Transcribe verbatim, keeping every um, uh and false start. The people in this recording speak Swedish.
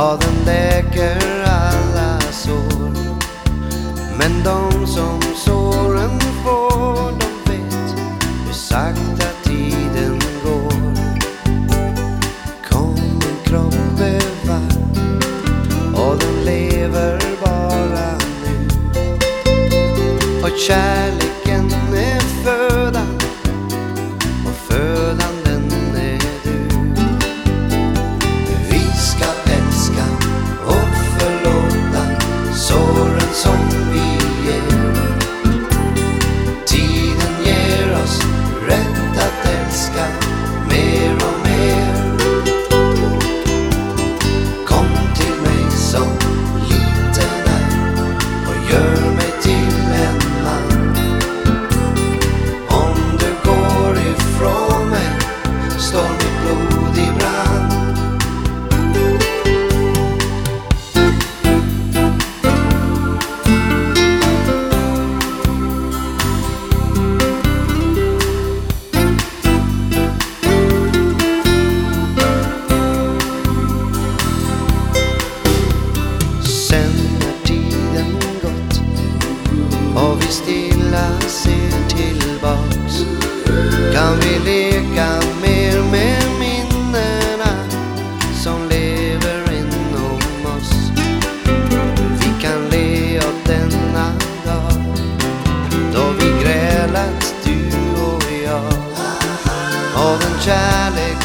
Ja, den läker alla sår, men de som såren får, de vet hur sakta tiden går. Kom, min kropp är varm och den lever bara nu, och kärleken är födan och födan den är du. Vi ska älska och förlåta såren som vi ger. Tiden ger oss rätt att älska mer och mer. Kom till mig som liten är och gör mig till en man. Om du går ifrån mig står mitt blod i brand. Sen när tiden gått och vi stilla ser tillbaks, kan vi leka mer med minnena som lever inom oss. Vi kan le åt denna dag då vi grälat, du och jag, av en kärlek